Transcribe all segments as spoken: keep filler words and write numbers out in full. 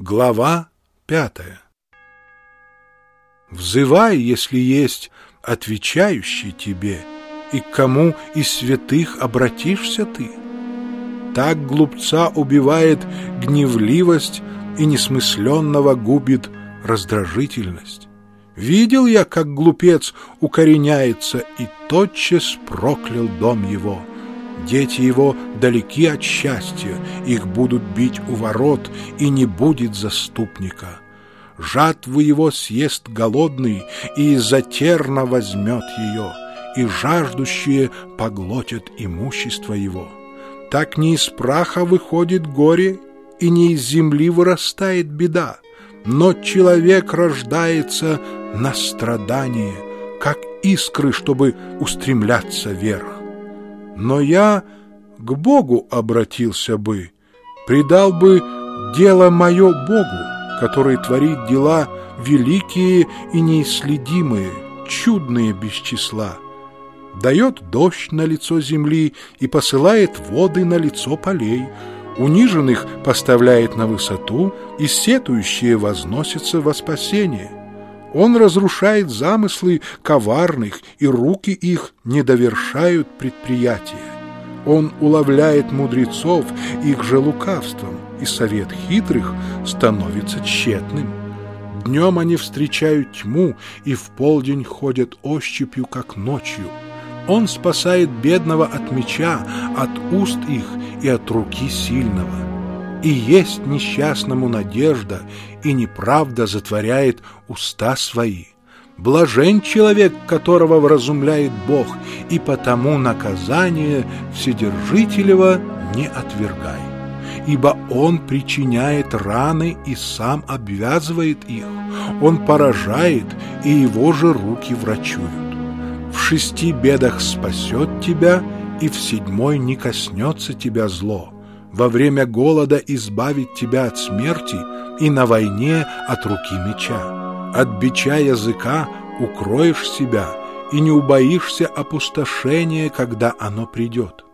Глава пятая. Взывай, если есть отвечающий тебе, и к кому из святых обратишься ты. Так глупца убивает гневливость, и несмысленного губит раздражительность. Видел я, как глупец укореняется, и тотчас проклял дом его. Дети его далеки от счастья, их будут бить у ворот, и не будет заступника. Жатву его съест голодный, и из-за терна возьмет ее, и жаждущие поглотят имущество его. Так не из праха выходит горе, и не из земли вырастает беда, но человек рождается на страдание, как искры, чтобы устремляться вверх. Но я к Богу обратился бы, предал бы дело мое Богу, который творит дела великие и неисследимые, чудные без числа, дает дождь на лицо земли и посылает воды на лицо полей, униженных поставляет на высоту, и сетующие возносятся во спасение. Он разрушает замыслы коварных, и руки их не довершают предприятия. Он уловляет мудрецов их же лукавством, и совет хитрых становится тщетным. Днем они встречают тьму, и в полдень ходят ощупью, как ночью. Он спасает бедного от меча, от уст их и от руки сильного. И есть несчастному надежда, и неправда затворяет уста свои. Блажен человек, которого вразумляет Бог, и потому наказание Вседержителева не отвергай. Ибо Он причиняет раны и сам обвязывает их. Он поражает, и Его же руки врачуют. В шести бедах спасет тебя, и в седьмой не коснется тебя зло. Во время голода избавит тебя от смерти, и на войне от руки меча. От бича языка укроешь себя, и не убоишься опустошения, когда оно придет.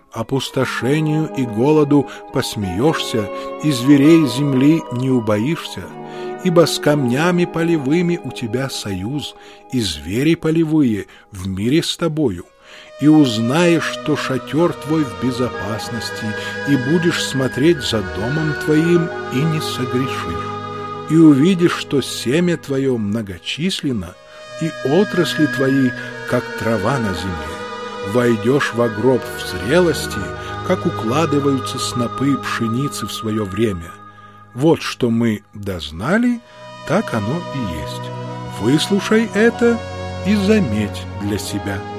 Опустошению и голоду посмеешься, и зверей земли не убоишься, ибо с камнями полевыми у тебя союз, и звери полевые в мире с тобою. И узнаешь, что шатер твой в безопасности, и будешь смотреть за домом твоим, и не согрешишь. И увидишь, что семя твое многочисленно, и отрасли твои, как трава на земле. Войдешь во гроб в зрелости, как укладываются снопы пшеницы в свое время. Вот что мы дознали, так оно и есть. Выслушай это и заметь для себя.